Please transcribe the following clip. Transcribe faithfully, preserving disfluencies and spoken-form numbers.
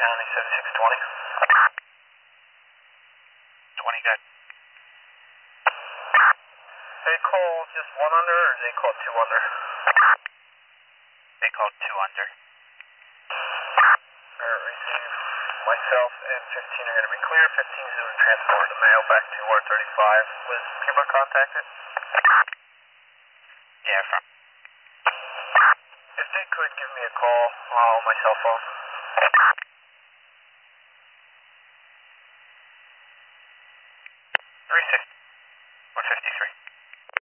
County seventy-six twenty. twenty good. They call just one under or they call two under? They called two under. Alright, receive. Myself and fifteen are going to be clear. fifteen is doing transport the mail back to R thirty-five. Was Cuba contacted? Yeah, from. If they could give me a call uh, on my cell phone.